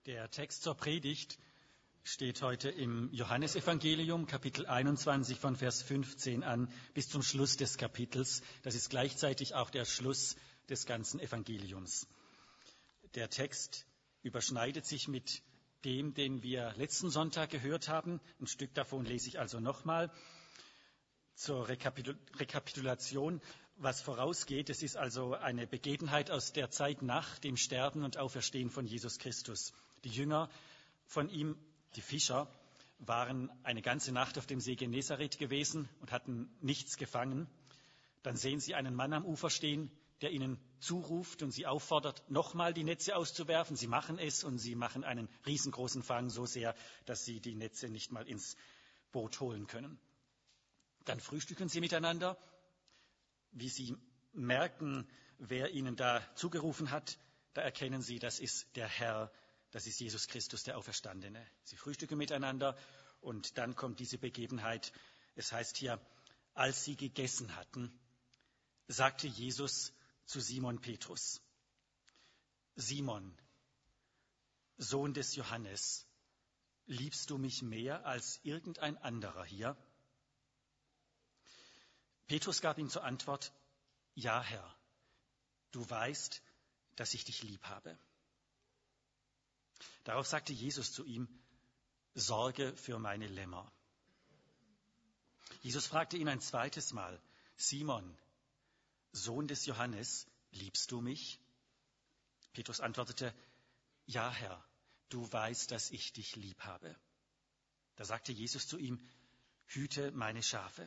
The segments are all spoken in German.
Der Text zur Predigt steht heute im Johannesevangelium, Kapitel 21 von Vers 15 an bis zum Schluss des Kapitels. Das ist gleichzeitig auch der Schluss des ganzen Evangeliums. Der Text überschneidet sich mit dem, den wir letzten Sonntag gehört haben. Ein Stück davon lese ich also nochmal. Zur Rekapitulation, was vorausgeht, es ist also eine Begebenheit aus der Zeit nach dem Sterben und Auferstehen von Jesus Christus. Die Jünger von ihm, die Fischer, waren eine ganze Nacht auf dem See Genezareth gewesen und hatten nichts gefangen. Dann sehen sie einen Mann am Ufer stehen, der ihnen zuruft und sie auffordert, nochmal die Netze auszuwerfen. Sie machen es und sie machen einen riesengroßen Fang, so sehr, dass sie die Netze nicht mal ins Boot holen können. Dann frühstücken sie miteinander. Wie sie merken, wer ihnen da zugerufen hat, da erkennen sie, das ist der Herr, das ist Jesus Christus, der Auferstandene. Sie frühstücken miteinander und dann kommt diese Begebenheit. Es heißt hier, als sie gegessen hatten, sagte Jesus zu Simon Petrus: Simon, Sohn des Johannes, liebst du mich mehr als irgendein anderer hier? Petrus gab ihm zur Antwort: Ja, Herr, du weißt, dass ich dich lieb habe. Darauf sagte Jesus zu ihm: Sorge für meine Lämmer. Jesus fragte ihn ein zweites Mal: Simon, Sohn des Johannes, liebst du mich? Petrus antwortete: Ja, Herr, du weißt, dass ich dich lieb habe. Da sagte Jesus zu ihm: Hüte meine Schafe.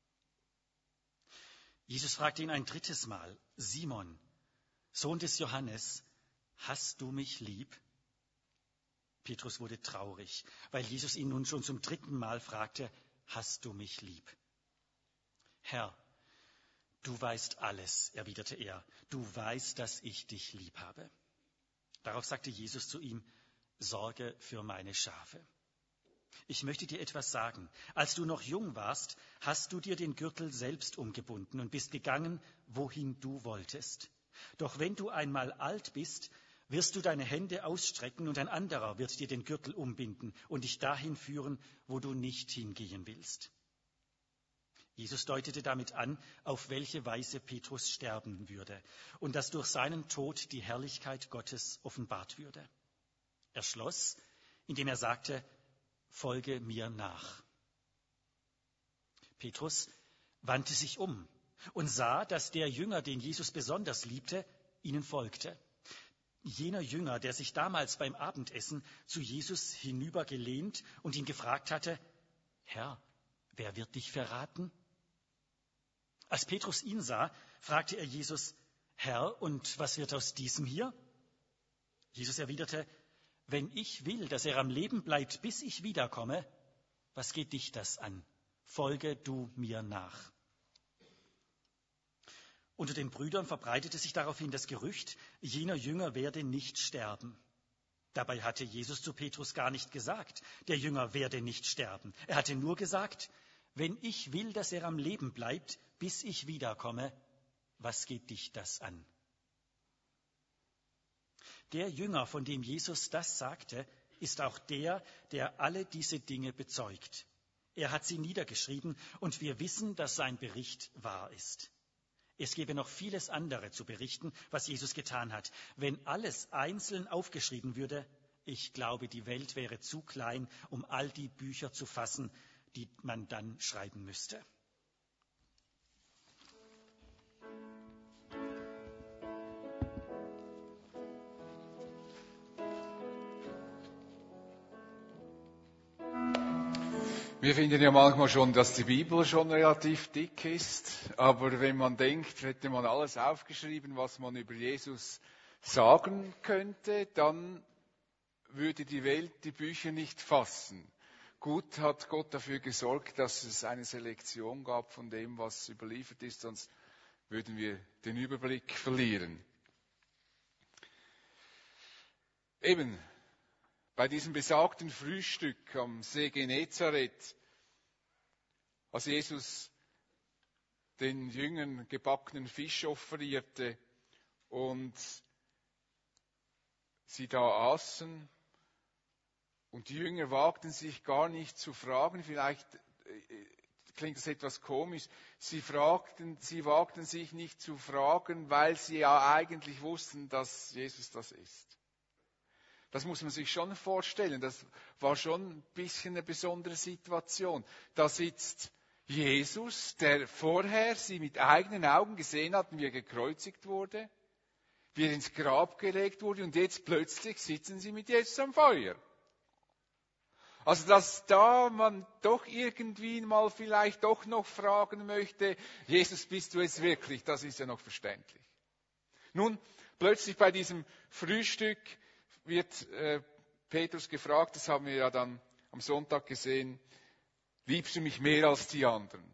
Jesus fragte ihn ein drittes Mal: Simon, Sohn des Johannes, hast du mich lieb? Petrus wurde traurig, weil Jesus ihn nun schon zum dritten Mal fragte: Hast du mich lieb? Herr, du weißt alles, erwiderte er. Du weißt, dass ich dich lieb habe. Darauf sagte Jesus zu ihm: Sorge für meine Schafe. Ich möchte dir etwas sagen. Als du noch jung warst, hast du dir den Gürtel selbst umgebunden und bist gegangen, wohin du wolltest. Doch wenn du einmal alt bist, wirst du deine Hände ausstrecken und ein anderer wird dir den Gürtel umbinden und dich dahin führen, wo du nicht hingehen willst. Jesus deutete damit an, auf welche Weise Petrus sterben würde und dass durch seinen Tod die Herrlichkeit Gottes offenbart würde. Er schloss, indem er sagte: Folge mir nach. Petrus wandte sich um und sah, dass der Jünger, den Jesus besonders liebte, ihnen folgte. Jener Jünger, der sich damals beim Abendessen zu Jesus hinübergelehnt und ihn gefragt hatte: Herr, wer wird dich verraten? Als Petrus ihn sah, fragte er Jesus: Herr, und was wird aus diesem hier? Jesus erwiderte: Wenn ich will, dass er am Leben bleibt, bis ich wiederkomme, was geht dich das an? Folge du mir nach. Unter den Brüdern verbreitete sich daraufhin das Gerücht, jener Jünger werde nicht sterben. Dabei hatte Jesus zu Petrus gar nicht gesagt, der Jünger werde nicht sterben. Er hatte nur gesagt: Wenn ich will, dass er am Leben bleibt, bis ich wiederkomme, was geht dich das an? Der Jünger, von dem Jesus das sagte, ist auch der, der alle diese Dinge bezeugt. Er hat sie niedergeschrieben und wir wissen, dass sein Bericht wahr ist. Es gäbe noch vieles andere zu berichten, was Jesus getan hat. Wenn alles einzeln aufgeschrieben würde, ich glaube, die Welt wäre zu klein, um all die Bücher zu fassen, die man dann schreiben müsste. Wir finden ja manchmal schon, dass die Bibel schon relativ dick ist, aber wenn man denkt, hätte man alles aufgeschrieben, was man über Jesus sagen könnte, dann würde die Welt die Bücher nicht fassen. Gut hat Gott dafür gesorgt, dass es eine Selektion gab von dem, was überliefert ist, sonst würden wir den Überblick verlieren. Eben, bei diesem besagten Frühstück am See Genezareth, als Jesus den Jüngern gebackenen Fisch offerierte und sie da aßen Und die Jünger wagten sich gar nicht zu fragen, vielleicht klingt das etwas komisch, sie wagten sich nicht zu fragen, weil sie ja eigentlich wussten, dass Jesus das ist. Das muss man sich schon vorstellen, das war schon ein bisschen eine besondere Situation. Da sitzt Jesus, der vorher sie mit eigenen Augen gesehen hatten, wie er gekreuzigt wurde, wie er ins Grab gelegt wurde und jetzt plötzlich sitzen sie mit Jesus am Feuer. Also, dass da man doch irgendwie mal vielleicht doch noch fragen möchte, Jesus, bist du es wirklich? Das ist ja noch verständlich. Nun, plötzlich bei diesem Frühstück wird Petrus gefragt, das haben wir ja dann am Sonntag gesehen, liebst du mich mehr als die anderen?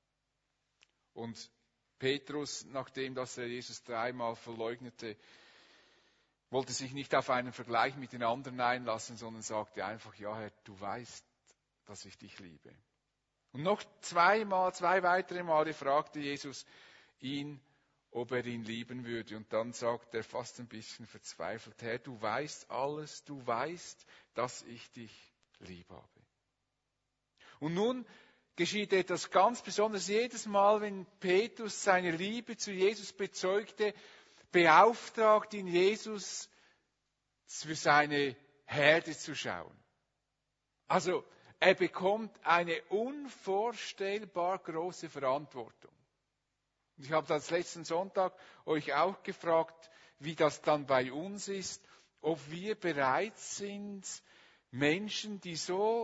Und Petrus, nachdem dass er Jesus 3-mal verleugnete, wollte sich nicht auf einen Vergleich mit den anderen einlassen, sondern sagte einfach, ja Herr, du weißt, dass ich dich liebe. Und noch zwei weitere Male fragte Jesus ihn, ob er ihn lieben würde. Und dann sagt er fast ein bisschen verzweifelt, Herr, du weißt alles, du weißt, dass ich dich lieb habe. Und nun geschieht etwas ganz Besonderes. Jedes Mal, wenn Petrus seine Liebe zu Jesus bezeugte, beauftragt ihn Jesus, für seine Herde zu schauen. Also er bekommt eine unvorstellbar große Verantwortung. Und ich habe das letzten Sonntag euch auch gefragt, wie das dann bei uns ist, ob wir bereit sind, Menschen, die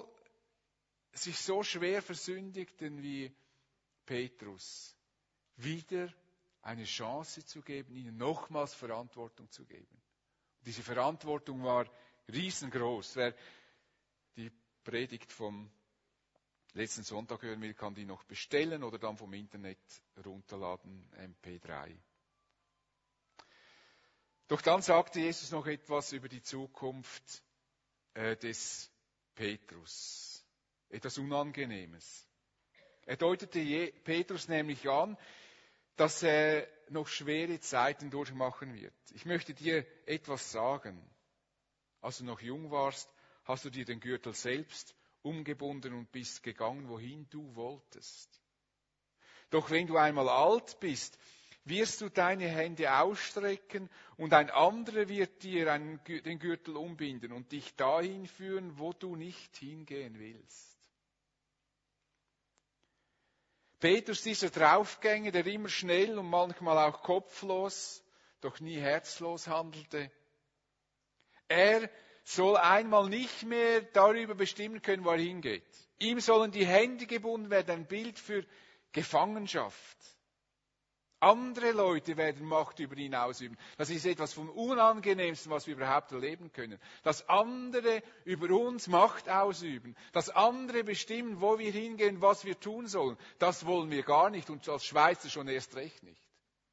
sich so schwer versündigten wie Petrus, wieder eine Chance zu geben, ihnen nochmals Verantwortung zu geben. Und diese Verantwortung war riesengroß. Wer die Predigt vom letzten Sonntag hören will, kann die noch bestellen oder dann vom Internet runterladen, MP3. Doch dann sagte Jesus noch etwas über die Zukunft des Petrus. Etwas Unangenehmes. Er deutete Petrus nämlich an, dass er noch schwere Zeiten durchmachen wird. Ich möchte dir etwas sagen. Als du noch jung warst, hast du dir den Gürtel selbst umgebunden und bist gegangen, wohin du wolltest. Doch wenn du einmal alt bist, wirst du deine Hände ausstrecken und ein anderer wird dir den Gürtel umbinden und dich dahin führen, wo du nicht hingehen willst. Petrus, dieser Draufgänger, der immer schnell und manchmal auch kopflos, doch nie herzlos handelte, er soll einmal nicht mehr darüber bestimmen können, wo er hingeht. Ihm sollen die Hände gebunden werden, ein Bild für Gefangenschaft. Andere Leute werden Macht über ihn ausüben. Das ist etwas vom Unangenehmsten, was wir überhaupt erleben können. Dass andere über uns Macht ausüben. Dass andere bestimmen, wo wir hingehen, was wir tun sollen. Das wollen wir gar nicht und als Schweizer schon erst recht nicht.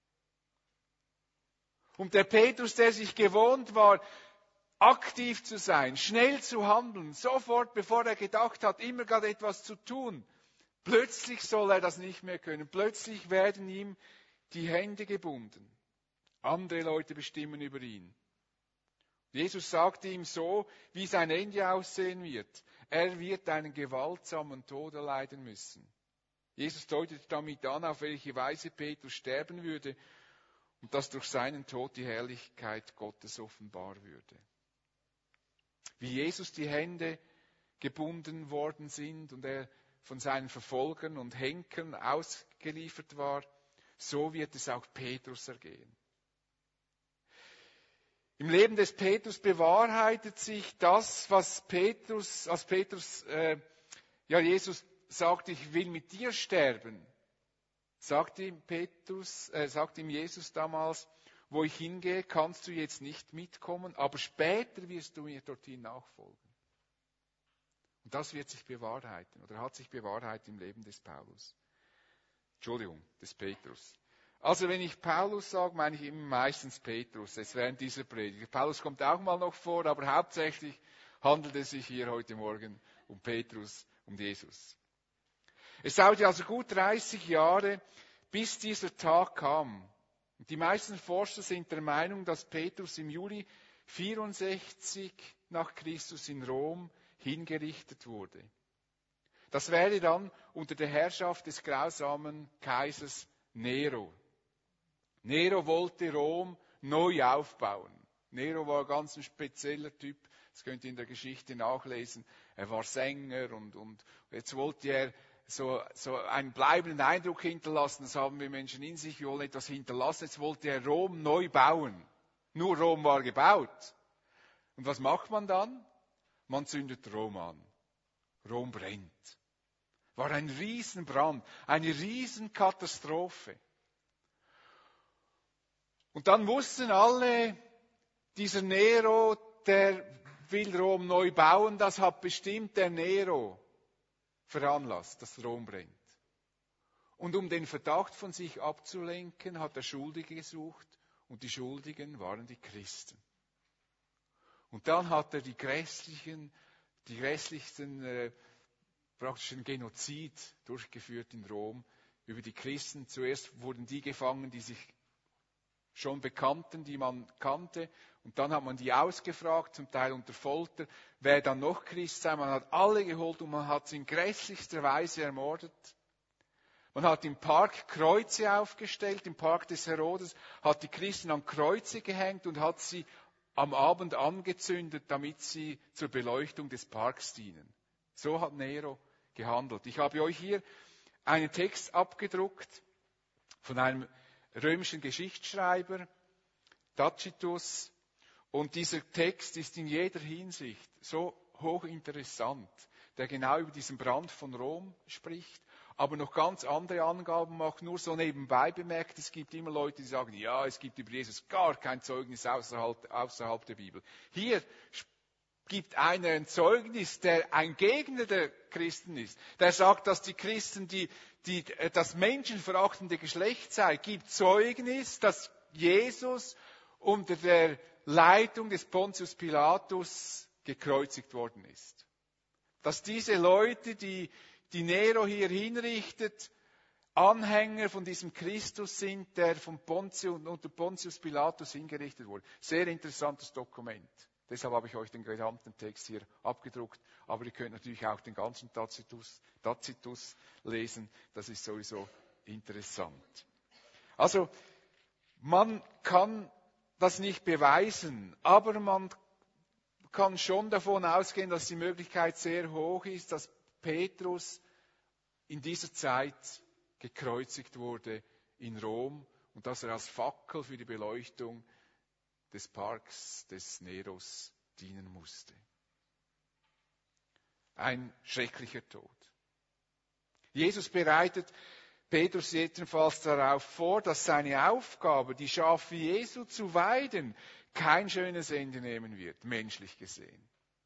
Und der Petrus, der sich gewohnt war, aktiv zu sein, schnell zu handeln, sofort, bevor er gedacht hat, immer gerade etwas zu tun, plötzlich soll er das nicht mehr können. Plötzlich werden ihm die Hände gebunden. Andere Leute bestimmen über ihn. Jesus sagte ihm so, wie sein Ende aussehen wird. Er wird einen gewaltsamen Tod erleiden müssen. Jesus deutet damit an, auf welche Weise Petrus sterben würde und dass durch seinen Tod die Herrlichkeit Gottes offenbar würde. Wie Jesus die Hände gebunden worden sind und er von seinen Verfolgern und Henkern ausgeliefert war, so wird es auch Petrus ergehen. Im Leben des Petrus bewahrheitet sich das, was Jesus sagt, ich will mit dir sterben, sagt ihm Jesus damals, wo ich hingehe, kannst du jetzt nicht mitkommen, aber später wirst du mir dorthin nachfolgen. Und das wird sich bewahrheiten oder hat sich bewahrheitet im Leben des Petrus. Also wenn ich Paulus sage, meine ich immer meistens Petrus, jetzt während dieser Predigt. Paulus kommt auch mal noch vor, aber hauptsächlich handelt es sich hier heute Morgen um Petrus, um Jesus. Es dauerte also gut 30 Jahre, bis dieser Tag kam. Und die meisten Forscher sind der Meinung, dass Petrus im Juli 64 nach Christus in Rom hingerichtet wurde. Das wäre dann unter der Herrschaft des grausamen Kaisers Nero. Nero wollte Rom neu aufbauen. Nero war ganz ein spezieller Typ, das könnt ihr in der Geschichte nachlesen. Er war Sänger und jetzt wollte er so einen bleibenden Eindruck hinterlassen. Das haben wir Menschen in sich, wir wollen etwas hinterlassen. Jetzt wollte er Rom neu bauen. Nur Rom war gebaut. Und was macht man dann? Man zündet Rom an. Rom brennt. War ein Riesenbrand, eine Riesenkatastrophe. Und dann wussten alle, dieser Nero, der will Rom neu bauen, das hat bestimmt der Nero veranlasst, dass Rom brennt. Und um den Verdacht von sich abzulenken, hat er Schuldige gesucht und die Schuldigen waren die Christen. Und dann hat er die grässlichsten praktischen Genozid durchgeführt in Rom über die Christen. Zuerst wurden die gefangen, die sich schon bekannten, die man kannte. Und dann hat man die ausgefragt, zum Teil unter Folter, wer dann noch Christ sei. Man hat alle geholt und man hat sie in grässlichster Weise ermordet. Man hat im Park Kreuze aufgestellt, im Park des Herodes, hat die Christen an Kreuze gehängt und hat sie am Abend angezündet, damit sie zur Beleuchtung des Parks dienen. So hat Nero gehandelt. Ich habe euch hier einen Text abgedruckt von einem römischen Geschichtsschreiber, Tacitus. Und dieser Text ist in jeder Hinsicht so hochinteressant, der genau über diesen Brand von Rom spricht, aber noch ganz andere Angaben macht, nur so nebenbei bemerkt. Es gibt immer Leute, die sagen, ja, es gibt über Jesus gar kein Zeugnis außerhalb der Bibel. Hier gibt einer ein Zeugnis, der ein Gegner der Christen ist. Der sagt, dass die Christen das menschenverachtende Geschlecht sei. Gibt Zeugnis, dass Jesus unter der Leitung des Pontius Pilatus gekreuzigt worden ist. Dass diese Leute, die Nero hier hinrichtet, Anhänger von diesem Christus sind, der unter Pontius Pilatus hingerichtet wurde. Sehr interessantes Dokument. Deshalb habe ich euch den gesamten Text hier abgedruckt. Aber ihr könnt natürlich auch den ganzen Tacitus lesen. Das ist sowieso interessant. Also, man kann das nicht beweisen, aber man kann schon davon ausgehen, dass die Möglichkeit sehr hoch ist, dass Petrus in dieser Zeit gekreuzigt wurde in Rom und dass er als Fackel für die Beleuchtung des Parks des Neros dienen musste. Ein schrecklicher Tod. Jesus bereitet Petrus jedenfalls darauf vor, dass seine Aufgabe, die Schafe Jesu zu weiden, kein schönes Ende nehmen wird, menschlich gesehen.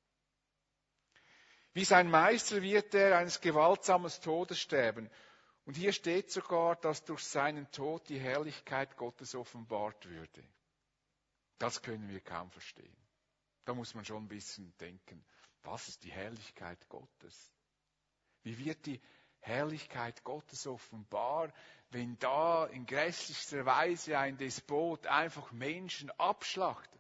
Wie sein Meister wird er eines gewaltsamen Todes sterben. Und hier steht sogar, dass durch seinen Tod die Herrlichkeit Gottes offenbart würde. Das können wir kaum verstehen. Da muss man schon ein bisschen denken, was ist die Herrlichkeit Gottes? Wie wird die Herrlichkeit Gottes offenbar, wenn da in grässlichster Weise ein Despot einfach Menschen abschlachtet?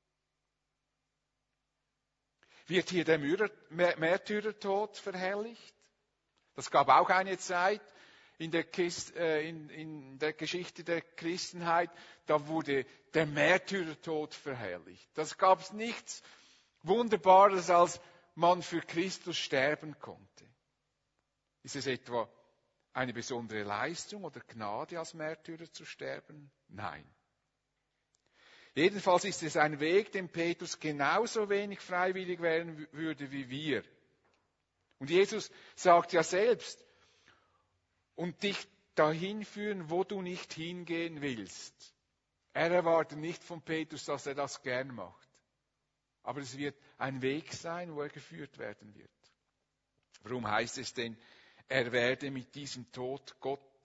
Wird hier der Märtyrertod verherrlicht? Das gab auch eine Zeit in der Geschichte der Christenheit, da wurde der Märtyrertod verherrlicht. Das gab es nichts Wunderbares, als man für Christus sterben konnte. Ist es etwa eine besondere Leistung oder Gnade, als Märtyrer zu sterben? Nein. Jedenfalls ist es ein Weg, den Petrus genauso wenig freiwillig wählen würde wie wir. Und Jesus sagt ja selbst, und dich dahin führen, wo du nicht hingehen willst. Er erwartet nicht von Petrus, dass er das gern macht. Aber es wird ein Weg sein, wo er geführt werden wird. Warum heißt es denn, er werde mit diesem Tod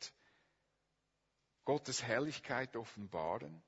Gottes Herrlichkeit offenbaren?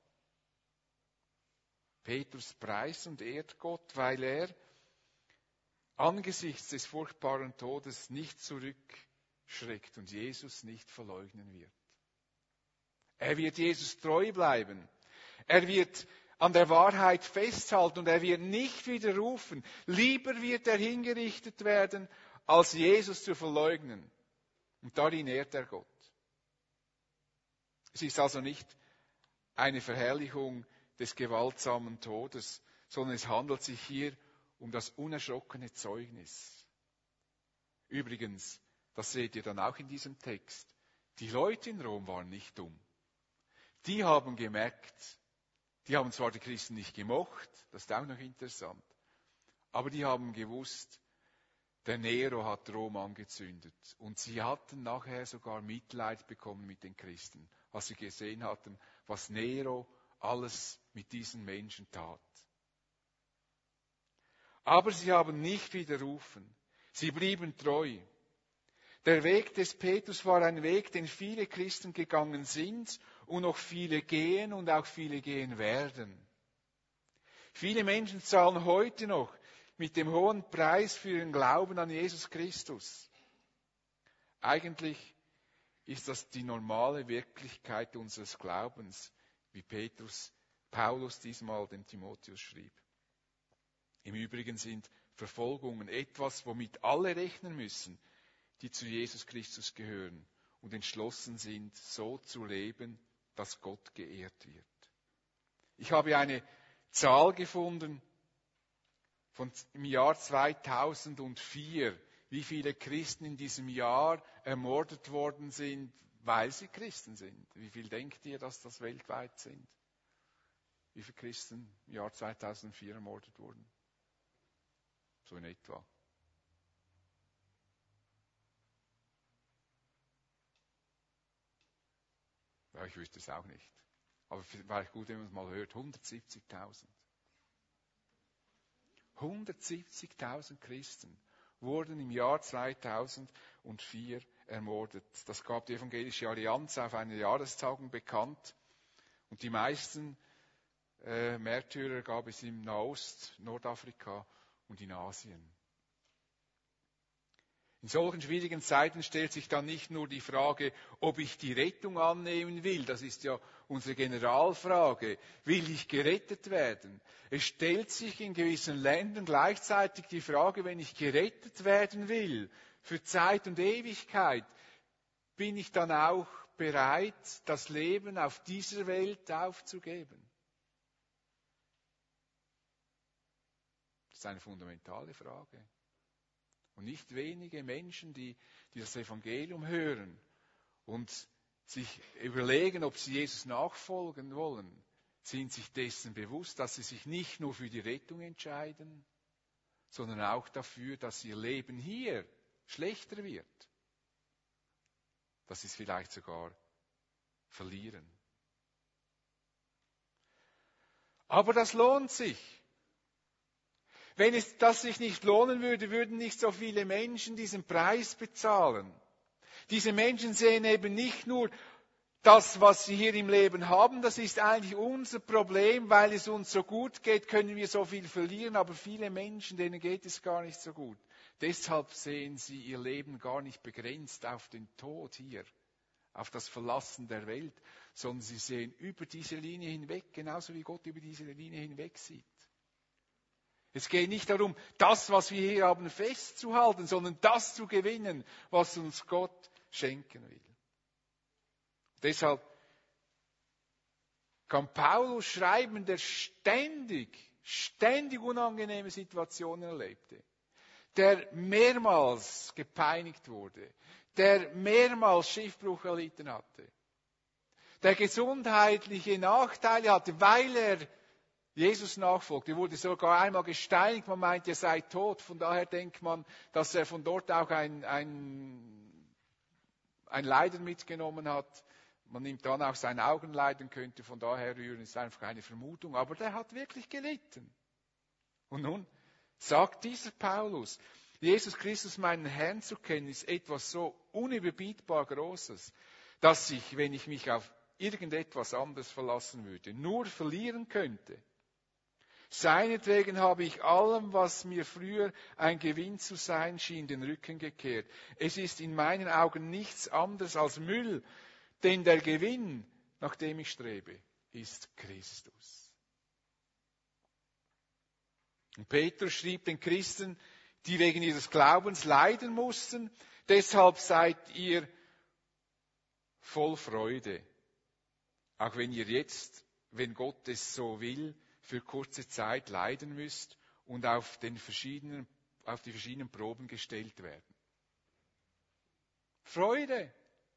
Petrus preist und ehrt Gott, weil er angesichts des furchtbaren Todes nicht zurückschreckt und Jesus nicht verleugnen wird. Er wird Jesus treu bleiben. Er wird an der Wahrheit festhalten und er wird nicht widerrufen. Lieber wird er hingerichtet werden, als Jesus zu verleugnen. Und darin ehrt er Gott. Es ist also nicht eine Verherrlichung des gewaltsamen Todes, sondern es handelt sich hier um das unerschrockene Zeugnis. Übrigens, das seht ihr dann auch in diesem Text, die Leute in Rom waren nicht dumm. Die haben gemerkt, die haben zwar die Christen nicht gemocht, das ist auch noch interessant, aber die haben gewusst, der Nero hat Rom angezündet. Und sie hatten nachher sogar Mitleid bekommen mit den Christen, als sie gesehen hatten, was Nero alles mit diesen Menschen tat. Aber sie haben nicht widerrufen. Sie blieben treu. Der Weg des Petrus war ein Weg, den viele Christen gegangen sind und noch viele gehen und auch viele gehen werden. Viele Menschen zahlen heute noch mit dem hohen Preis für ihren Glauben an Jesus Christus. Eigentlich ist das die normale Wirklichkeit unseres Glaubens, wie Paulus diesmal dem Timotheus schrieb. Im Übrigen sind Verfolgungen etwas, womit alle rechnen müssen, die zu Jesus Christus gehören und entschlossen sind, so zu leben, dass Gott geehrt wird. Ich habe eine Zahl gefunden im Jahr 2004, wie viele Christen in diesem Jahr ermordet worden sind, weil sie Christen sind. Wie viel denkt ihr, dass das weltweit sind? Wie viele Christen im Jahr 2004 ermordet wurden? So in etwa. Ja, ich wüsste es auch nicht. Aber vielleicht gut, wenn man es mal hört. 170.000. 170.000 Christen wurden im Jahr 2004 ermordet. Das gab die Evangelische Allianz auf einer Jahrestagung bekannt. Und die meisten Märtyrer gab es im Nahost, Nordafrika und in Asien. In solchen schwierigen Zeiten stellt sich dann nicht nur die Frage, ob ich die Rettung annehmen will. Das ist ja unsere Generalfrage. Will ich gerettet werden? Es stellt sich in gewissen Ländern gleichzeitig die Frage, wenn ich gerettet werden will, für Zeit und Ewigkeit, bin ich dann auch bereit, das Leben auf dieser Welt aufzugeben? Das ist eine fundamentale Frage. Und nicht wenige Menschen, die das Evangelium hören und sich überlegen, ob sie Jesus nachfolgen wollen, sind sich dessen bewusst, dass sie sich nicht nur für die Rettung entscheiden, sondern auch dafür, dass ihr Leben hier schlechter wird. Dass sie es vielleicht sogar verlieren. Aber das lohnt sich. Wenn es das sich nicht lohnen würde, würden nicht so viele Menschen diesen Preis bezahlen. Diese Menschen sehen eben nicht nur das, was sie hier im Leben haben, das ist eigentlich unser Problem, weil es uns so gut geht, können wir so viel verlieren, aber viele Menschen, denen geht es gar nicht so gut. Deshalb sehen sie ihr Leben gar nicht begrenzt auf den Tod hier, auf das Verlassen der Welt, sondern sie sehen über diese Linie hinweg, genauso wie Gott über diese Linie hinweg sieht. Es geht nicht darum, das, was wir hier haben, festzuhalten, sondern das zu gewinnen, was uns Gott schenken will. Deshalb kann Paulus schreiben, der ständig unangenehme Situationen erlebte, der mehrmals gepeinigt wurde, der mehrmals Schiffbruch erlitten hatte, der gesundheitliche Nachteile hatte, weil er Jesus nachfolgte. Er wurde sogar einmal gesteinigt, man meint, er sei tot. Von daher denkt man, dass er von dort auch ein Leiden mitgenommen hat. Man nimmt dann auch sein Augenleiden, könnte von daher rühren, ist einfach eine Vermutung. Aber der hat wirklich gelitten. Und nun sagt dieser Paulus, Jesus Christus, meinen Herrn zu kennen, ist etwas so unüberbietbar Großes, dass ich, wenn ich mich auf irgendetwas anderes verlassen würde, nur verlieren könnte. Seinetwegen habe ich allem, was mir früher ein Gewinn zu sein schien, den Rücken gekehrt. Es ist in meinen Augen nichts anderes als Müll, denn der Gewinn, nach dem ich strebe, ist Christus. Und Petrus schrieb den Christen, die wegen ihres Glaubens leiden mussten, deshalb seid ihr voll Freude, auch wenn ihr jetzt, wenn Gott es so will, für kurze Zeit leiden müsst und auf die verschiedenen Proben gestellt werden. Freude.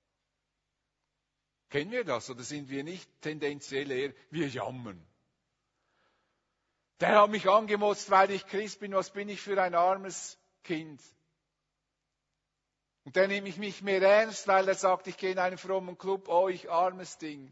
Kennen wir das oder sind wir nicht tendenziell eher, wir jammern? Der hat mich angemotzt, weil ich Christ bin, was bin ich für ein armes Kind? Und der nimmt mich nicht mehr ernst, weil er sagt, ich gehe in einen frommen Club, oh, ich armes Ding.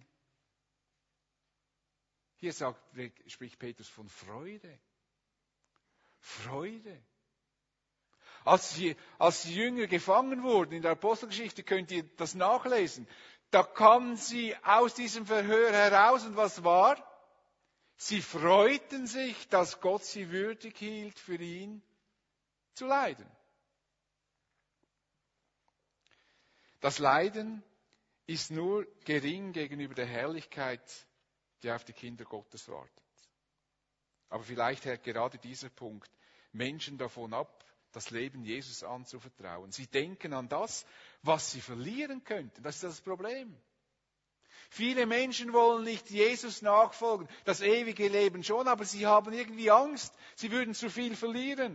Hier spricht Petrus von Freude. Freude. Als die Jünger gefangen wurden, in der Apostelgeschichte könnt ihr das nachlesen, da kamen sie aus diesem Verhör heraus und was war? Sie freuten sich, dass Gott sie würdig hielt, für ihn zu leiden. Das Leiden ist nur gering gegenüber der Herrlichkeit, die auf die Kinder Gottes wartet. Aber vielleicht hält gerade dieser Punkt Menschen davon ab, das Leben Jesus anzuvertrauen. Sie denken an das, was sie verlieren könnten. Das ist das Problem. Viele Menschen wollen nicht Jesus nachfolgen, das ewige Leben schon, aber sie haben irgendwie Angst, sie würden zu viel verlieren.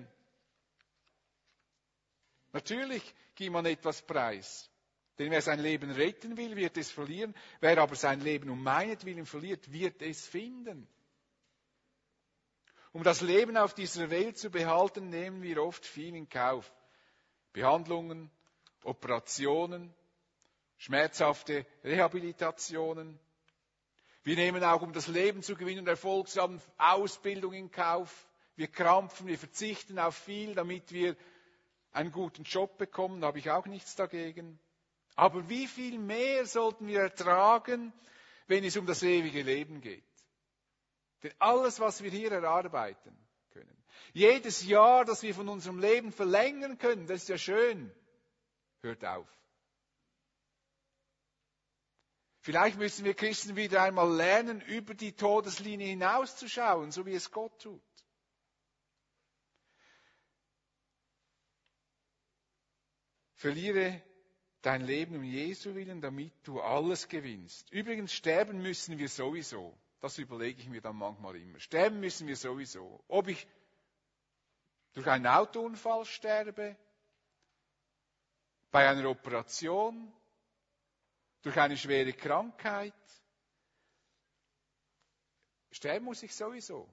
Natürlich gibt man etwas preis. Denn wer sein Leben retten will, wird es verlieren. Wer aber sein Leben um meinetwillen verliert, wird es finden. Um das Leben auf dieser Welt zu behalten, nehmen wir oft viel in Kauf. Behandlungen, Operationen, schmerzhafte Rehabilitationen. Wir nehmen auch, um das Leben zu gewinnen und Erfolg zu haben, Ausbildung in Kauf. Wir krampfen, wir verzichten auf viel, damit wir einen guten Job bekommen. Da habe ich auch nichts dagegen. Aber wie viel mehr sollten wir ertragen, wenn es um das ewige Leben geht? Denn alles, was wir hier erarbeiten können, jedes Jahr, das wir von unserem Leben verlängern können, das ist ja schön, hört auf. Vielleicht müssen wir Christen wieder einmal lernen, über die Todeslinie hinauszuschauen, so wie es Gott tut. Verliere dein Leben um Jesu willen, damit du alles gewinnst. Übrigens, sterben müssen wir sowieso. Das überlege ich mir dann manchmal immer. Sterben müssen wir sowieso. Ob ich durch einen Autounfall sterbe, bei einer Operation, durch eine schwere Krankheit. Sterben muss ich sowieso.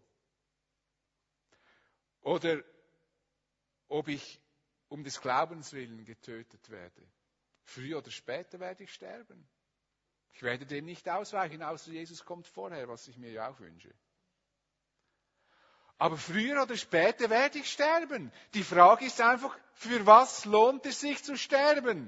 Oder ob ich um des Glaubens willen getötet werde. Früher oder später werde ich sterben. Ich werde dem nicht ausweichen, außer Jesus kommt vorher, was ich mir ja auch wünsche. Aber früher oder später werde ich sterben. Die Frage ist einfach, für was lohnt es sich zu sterben?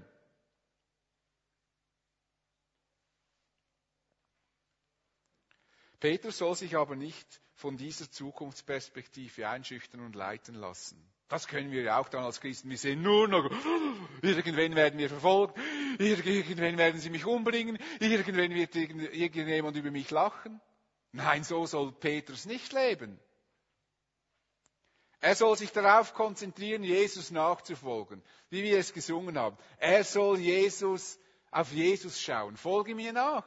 Petrus soll sich aber nicht von dieser Zukunftsperspektive einschüchtern und leiten lassen. Das können wir ja auch dann als Christen. Wir sehen nur noch, irgendwann werden wir verfolgt, irgendwann werden sie mich umbringen, irgendwann wird irgendjemand über mich lachen. Nein, so soll Petrus nicht leben. Er soll sich darauf konzentrieren, Jesus nachzufolgen, wie wir es gesungen haben. Er soll auf Jesus schauen. Folge mir nach.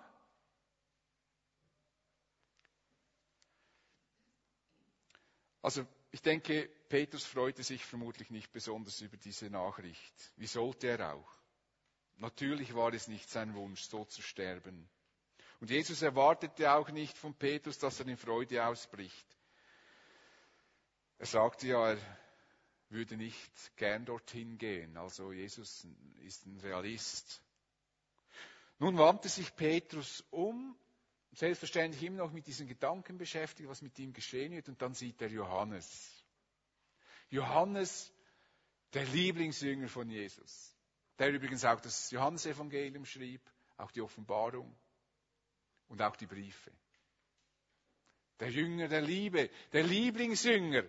Also ich denke, Petrus freute sich vermutlich nicht besonders über diese Nachricht. Wie sollte er auch? Natürlich war es nicht sein Wunsch, so zu sterben. Und Jesus erwartete auch nicht von Petrus, dass er in Freude ausbricht. Er sagte ja, er würde nicht gern dorthin gehen. Also Jesus ist ein Realist. Nun wandte sich Petrus um, selbstverständlich immer noch mit diesen Gedanken beschäftigt, was mit ihm geschehen wird. Und dann sieht er Johannes. Johannes, der Lieblingsjünger von Jesus, der übrigens auch das Johannesevangelium schrieb, auch die Offenbarung und auch die Briefe. Der Jünger der Liebe, der Lieblingsjünger.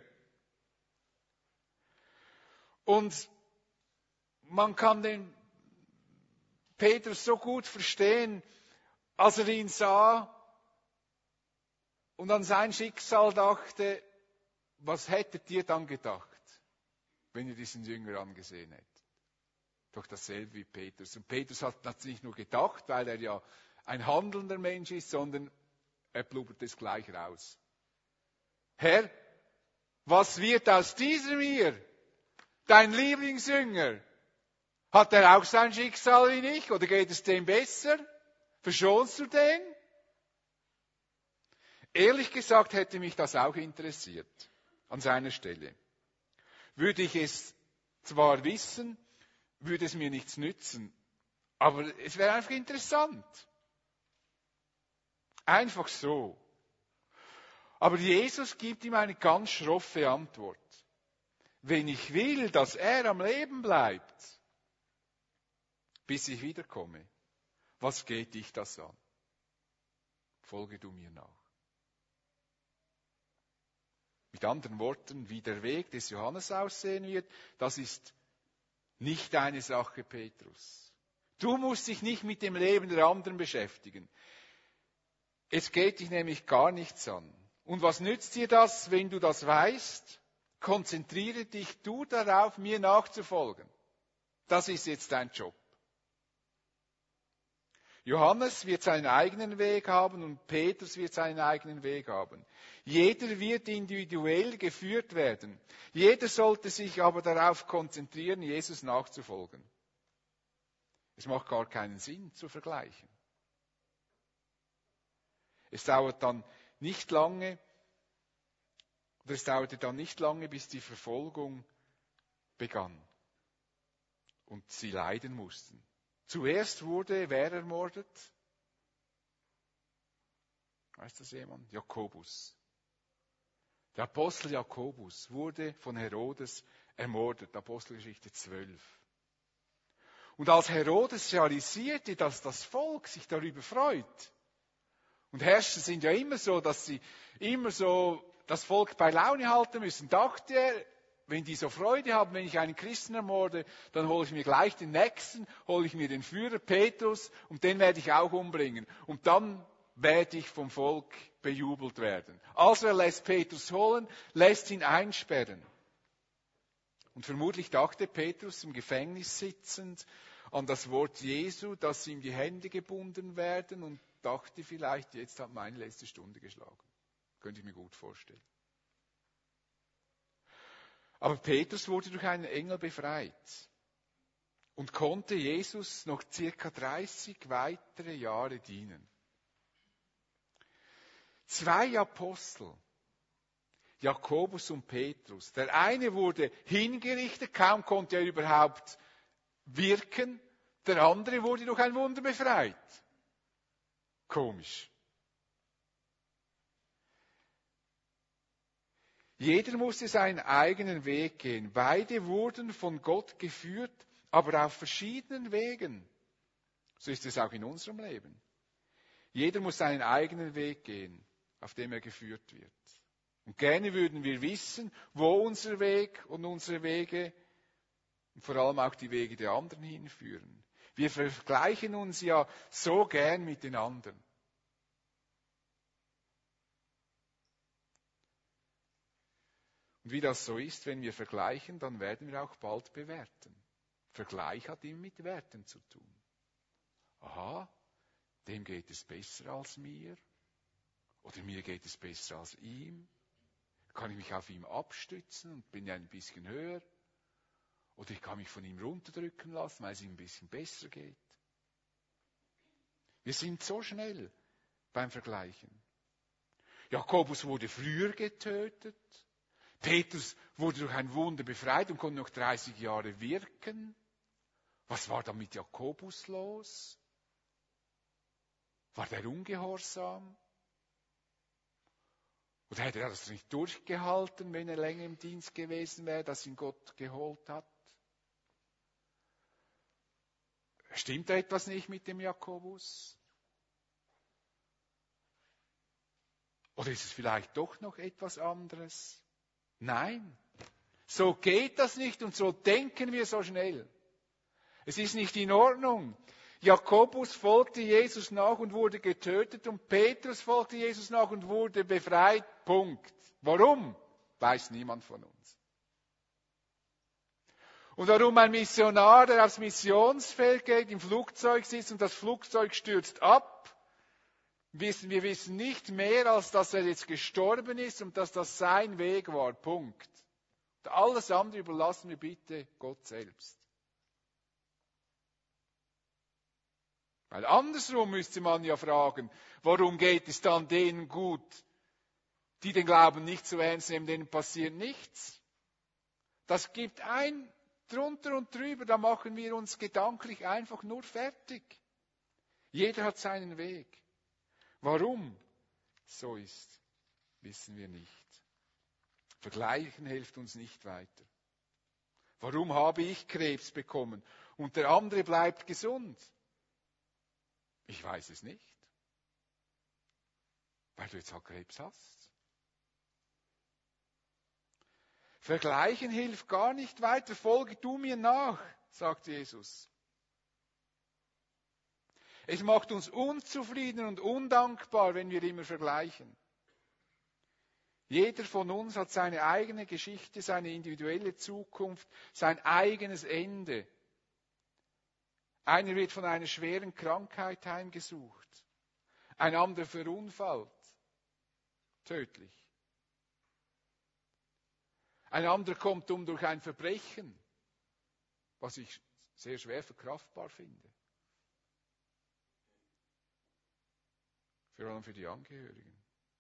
Und man kann den Petrus so gut verstehen, als er ihn sah und an sein Schicksal dachte, was hättet ihr dann gedacht, wenn ihr diesen Jünger angesehen hättet? Doch dasselbe wie Petrus. Und Petrus hat das nicht nur gedacht, weil er ja ein handelnder Mensch ist, sondern er blubbert es gleich raus. Herr, was wird aus diesem hier? Dein Lieblingsjünger? Hat er auch sein Schicksal wie ich? Oder geht es dem besser? Verschonst du den? Ehrlich gesagt hätte mich das auch interessiert, an seiner Stelle. Würde ich es zwar wissen, würde es mir nichts nützen, aber es wäre einfach interessant. Einfach so. Aber Jesus gibt ihm eine ganz schroffe Antwort. Wenn ich will, dass er am Leben bleibt, bis ich wiederkomme, was geht dich das an? Folge du mir nach. Mit anderen Worten, wie der Weg des Johannes aussehen wird, das ist nicht deine Sache, Petrus. Du musst dich nicht mit dem Leben der anderen beschäftigen. Es geht dich nämlich gar nichts an. Und was nützt dir das, wenn du das weißt? Konzentriere dich du darauf, mir nachzufolgen. Das ist jetzt dein Job. Johannes wird seinen eigenen Weg haben und Petrus wird seinen eigenen Weg haben. Jeder wird individuell geführt werden. Jeder sollte sich aber darauf konzentrieren, Jesus nachzufolgen. Es macht gar keinen Sinn zu vergleichen. Es dauerte dann nicht lange, bis die Verfolgung begann und sie leiden mussten. Zuerst wurde wer ermordet? Weiß das jemand? Jakobus. Der Apostel Jakobus wurde von Herodes ermordet, Apostelgeschichte 12. Und als Herodes realisierte, dass das Volk sich darüber freut, und Herrscher sind ja immer so, dass sie immer so das Volk bei Laune halten müssen, dachte er, wenn die so Freude haben, wenn ich einen Christen ermorde, dann hole ich mir gleich den Nächsten, hole ich mir den Führer Petrus und den werde ich auch umbringen. Und dann werde ich vom Volk bejubelt werden. Also er lässt Petrus holen, lässt ihn einsperren. Und vermutlich dachte Petrus im Gefängnis sitzend an das Wort Jesu, dass ihm die Hände gebunden werden und dachte vielleicht, jetzt hat meine letzte Stunde geschlagen. Könnte ich mir gut vorstellen. Aber Petrus wurde durch einen Engel befreit und konnte Jesus noch circa 30 weitere Jahre dienen. 2 Apostel, Jakobus und Petrus. Der eine wurde hingerichtet, kaum konnte er überhaupt wirken. Der andere wurde durch ein Wunder befreit. Komisch. Jeder musste seinen eigenen Weg gehen. Beide wurden von Gott geführt, aber auf verschiedenen Wegen. So ist es auch in unserem Leben. Jeder muss seinen eigenen Weg gehen, auf dem er geführt wird. Und gerne würden wir wissen, wo unser Weg und unsere Wege und vor allem auch die Wege der anderen hinführen. Wir vergleichen uns ja so gern mit den anderen. Und wie das so ist, wenn wir vergleichen, dann werden wir auch bald bewerten. Vergleich hat immer mit Werten zu tun. Aha, dem geht es besser als mir. Oder mir geht es besser als ihm. Kann ich mich auf ihm abstützen und bin ja ein bisschen höher. Oder ich kann mich von ihm runterdrücken lassen, weil es ihm ein bisschen besser geht. Wir sind so schnell beim Vergleichen. Jakobus wurde früher getötet. Petrus wurde durch ein Wunder befreit und konnte noch 30 Jahre wirken. Was war da mit Jakobus los? War der ungehorsam? Oder hätte er das nicht durchgehalten, wenn er länger im Dienst gewesen wäre, dass ihn Gott geholt hat? Stimmt da etwas nicht mit dem Jakobus? Oder ist es vielleicht doch noch etwas anderes? Nein, so geht das nicht und so denken wir so schnell. Es ist nicht in Ordnung. Jakobus folgte Jesus nach und wurde getötet und Petrus folgte Jesus nach und wurde befreit. Punkt. Warum? weiß niemand von uns. Und warum ein Missionar, der aufs Missionsfeld geht, im Flugzeug sitzt und das Flugzeug stürzt ab, wir wissen nicht mehr, als dass er jetzt gestorben ist und dass das sein Weg war. Punkt. Und alles andere überlassen wir bitte Gott selbst. Weil andersrum müsste man ja fragen, warum geht es dann denen gut, die den Glauben nicht so ernst nehmen, denen passiert nichts. Das gibt ein drunter und drüber, da machen wir uns gedanklich einfach nur fertig. Jeder hat seinen Weg. Warum so ist, wissen wir nicht. Vergleichen hilft uns nicht weiter. Warum habe ich Krebs bekommen und der andere bleibt gesund? Ich weiß es nicht. Weil du jetzt halt Krebs hast. Vergleichen hilft gar nicht weiter. Folge du mir nach, sagt Jesus. Es macht uns unzufrieden und undankbar, wenn wir immer vergleichen. Jeder von uns hat seine eigene Geschichte, seine individuelle Zukunft, sein eigenes Ende. Einer wird von einer schweren Krankheit heimgesucht. Ein anderer verunfallt. Tödlich. Ein anderer kommt um durch ein Verbrechen, was ich sehr schwer verkraftbar finde. Vor allem für die Angehörigen.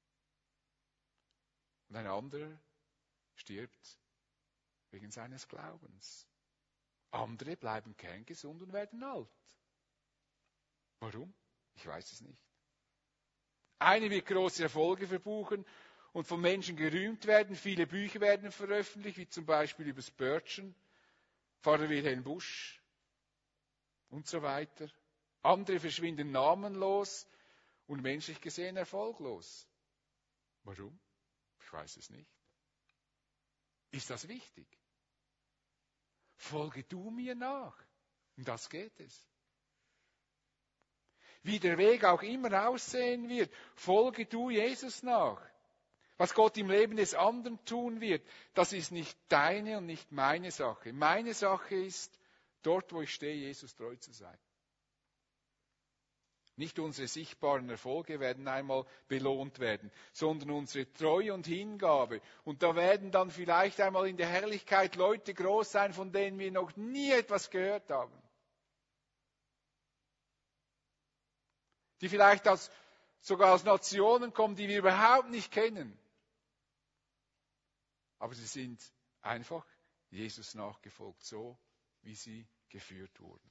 Und ein anderer stirbt wegen seines Glaubens. Andere bleiben kerngesund und werden alt. Warum? Ich weiß es nicht. Eine wird große Erfolge verbuchen und von Menschen gerühmt werden. Viele Bücher werden veröffentlicht, wie zum Beispiel über Spurgeon, Pfarrer Wilhelm Busch und so weiter. Andere verschwinden namenlos und menschlich gesehen erfolglos. Warum? Ich weiß es nicht. Ist das wichtig? Folge du mir nach. Um das geht es. Wie der Weg auch immer aussehen wird, folge du Jesus nach. Was Gott im Leben des anderen tun wird, das ist nicht deine und nicht meine Sache. Meine Sache ist, dort wo ich stehe, Jesus treu zu sein. Nicht unsere sichtbaren Erfolge werden einmal belohnt werden, sondern unsere Treue und Hingabe. Und da werden dann vielleicht einmal in der Herrlichkeit Leute groß sein, von denen wir noch nie etwas gehört haben. Die vielleicht sogar aus Nationen kommen, die wir überhaupt nicht kennen. Aber sie sind einfach Jesus nachgefolgt, so wie sie geführt wurden.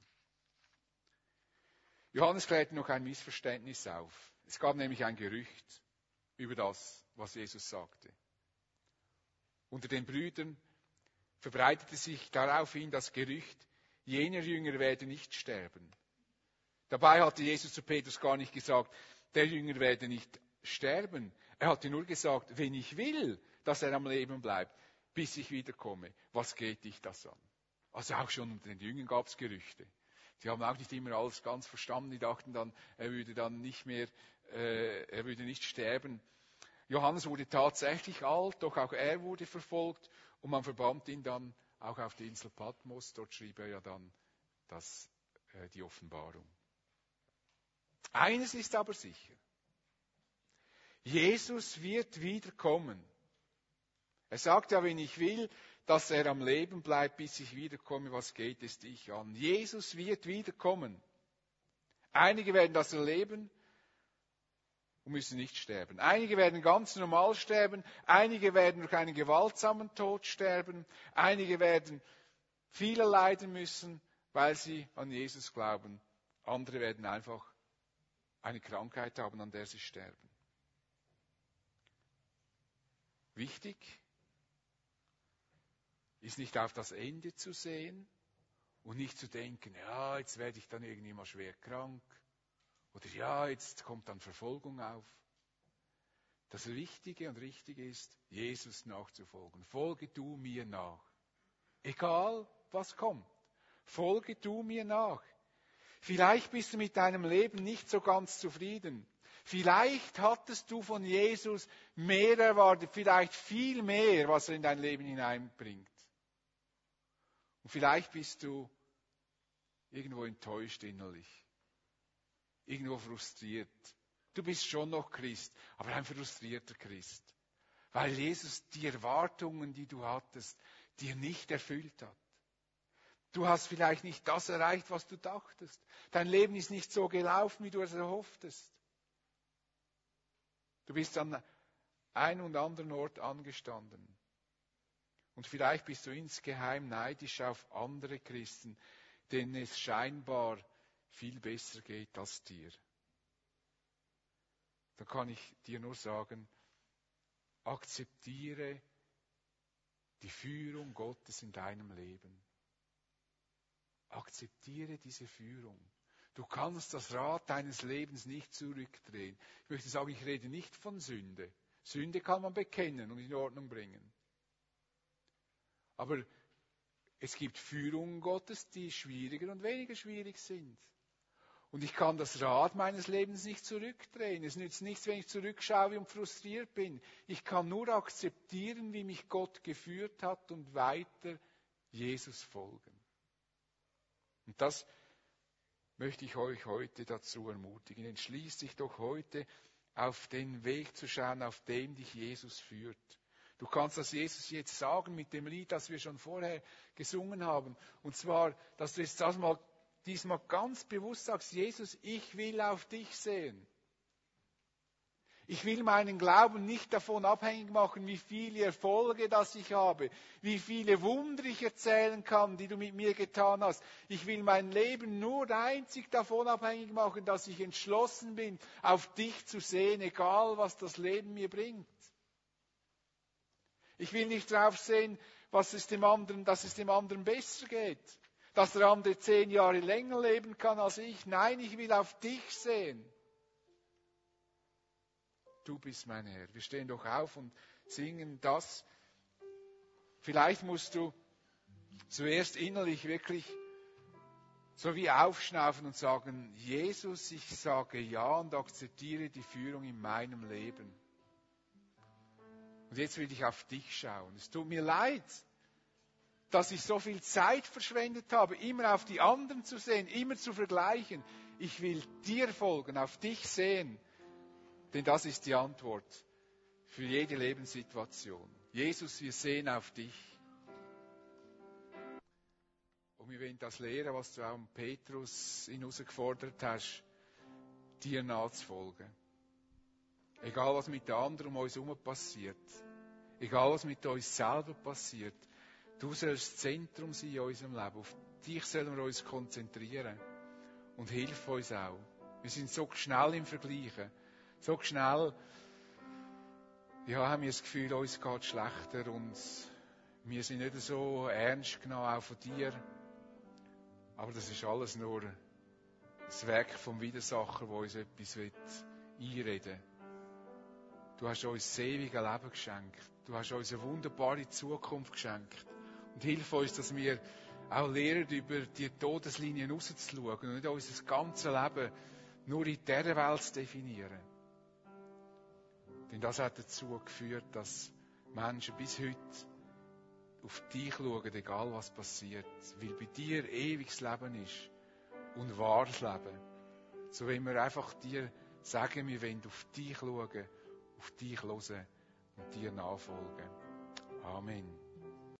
Johannes klärt noch ein Missverständnis auf. Es gab nämlich ein Gerücht über das, was Jesus sagte. Unter den Brüdern verbreitete sich daraufhin das Gerücht, jener Jünger werde nicht sterben. Dabei hatte Jesus zu Petrus gar nicht gesagt, der Jünger werde nicht sterben. Er hatte nur gesagt, wenn ich will, dass er am Leben bleibt, bis ich wiederkomme, was geht dich das an? Also auch schon unter den Jüngern gab es Gerüchte. Die haben auch nicht immer alles ganz verstanden. Die dachten dann, er würde dann nicht mehr, er würde nicht sterben. Johannes wurde tatsächlich alt, doch auch er wurde verfolgt und man verbannte ihn dann auch auf die Insel Patmos. Dort schrieb er ja dann die Offenbarung. Eines ist aber sicher. Jesus wird wiederkommen. Er sagt ja, wenn ich will, dass er am Leben bleibt, bis ich wiederkomme, was geht es dich an? Jesus wird wiederkommen. Einige werden das erleben und müssen nicht sterben. Einige werden ganz normal sterben. Einige werden durch einen gewaltsamen Tod sterben. Einige werden viel leiden müssen, weil sie an Jesus glauben. Andere werden einfach eine Krankheit haben, an der sie sterben. Wichtig ist nicht auf das Ende zu sehen und nicht zu denken, ja, jetzt werde ich dann irgendwie mal schwer krank oder ja, jetzt kommt dann Verfolgung auf. Das Wichtige und Richtige ist, Jesus nachzufolgen. Folge du mir nach. Egal, was kommt. Folge du mir nach. Vielleicht bist du mit deinem Leben nicht so ganz zufrieden. Vielleicht hattest du von Jesus mehr erwartet, vielleicht viel mehr, was er in dein Leben hineinbringt. Und vielleicht bist du irgendwo enttäuscht innerlich, irgendwo frustriert. Du bist schon noch Christ, aber ein frustrierter Christ, weil Jesus die Erwartungen, die du hattest, dir nicht erfüllt hat. Du hast vielleicht nicht das erreicht, was du dachtest. Dein Leben ist nicht so gelaufen, wie du es erhofftest. Du bist an einem und anderen Ort angestanden. Und vielleicht bist du insgeheim neidisch auf andere Christen, denen es scheinbar viel besser geht als dir. Da kann ich dir nur sagen, akzeptiere die Führung Gottes in deinem Leben. Akzeptiere diese Führung. Du kannst das Rad deines Lebens nicht zurückdrehen. Ich möchte sagen, ich rede nicht von Sünde. Sünde kann man bekennen und in Ordnung bringen. Aber es gibt Führungen Gottes, die schwieriger und weniger schwierig sind. Und ich kann das Rad meines Lebens nicht zurückdrehen. Es nützt nichts, wenn ich zurückschaue und frustriert bin. Ich kann nur akzeptieren, wie mich Gott geführt hat und weiter Jesus folgen. Und das möchte ich euch heute dazu ermutigen. Entschließ dich doch heute, auf den Weg zu schauen, auf dem dich Jesus führt. Du kannst das Jesus jetzt sagen mit dem Lied, das wir schon vorher gesungen haben. Und zwar, dass du jetzt diesmal ganz bewusst sagst, Jesus, ich will auf dich sehen. Ich will meinen Glauben nicht davon abhängig machen, wie viele Erfolge das ich habe, wie viele Wunder ich erzählen kann, die du mit mir getan hast. Ich will mein Leben nur einzig davon abhängig machen, dass ich entschlossen bin, auf dich zu sehen, egal was das Leben mir bringt. Ich will nicht drauf sehen, dass es dem anderen besser geht, dass der andere 10 Jahre länger leben kann als ich. Nein, ich will auf dich sehen. Du bist mein Herr. Wir stehen doch auf und singen das. Vielleicht musst du zuerst innerlich wirklich so wie aufschnaufen und sagen, Jesus, ich sage ja und akzeptiere die Führung in meinem Leben. Und jetzt will ich auf dich schauen. Es tut mir leid, dass ich so viel Zeit verschwendet habe, immer auf die anderen zu sehen, immer zu vergleichen. Ich will dir folgen, auf dich sehen. Denn das ist die Antwort für jede Lebenssituation. Jesus, wir sehen auf dich. Und wir wollen das lehren, was du auch Petrus herausgefordert hast, dir nachzufolgen. Egal, was mit den anderen um uns herum passiert. Egal, was mit uns selber passiert. Du sollst das Zentrum sein in unserem Leben. Auf dich sollen wir uns konzentrieren. Und hilf uns auch. Wir sind so schnell im Vergleichen. So schnell, haben wir das Gefühl, uns geht schlechter und wir sind nicht so ernst genommen, auch von dir. Aber das ist alles nur das Werk vom Widersacher, der uns etwas einreden will. Du hast uns das ewige Leben geschenkt. Du hast uns eine wunderbare Zukunft geschenkt. Und hilf uns, dass wir auch lernen, über die Todeslinie rauszuschauen und nicht unser ganzes Leben nur in dieser Welt zu definieren. Denn das hat dazu geführt, dass Menschen bis heute auf dich schauen, egal was passiert. Weil bei dir ewiges Leben ist und wahres Leben. So wenn wir einfach dir sagen, wir wollen auf dich schauen, auf dich hören und dir nachfolgen. Amen.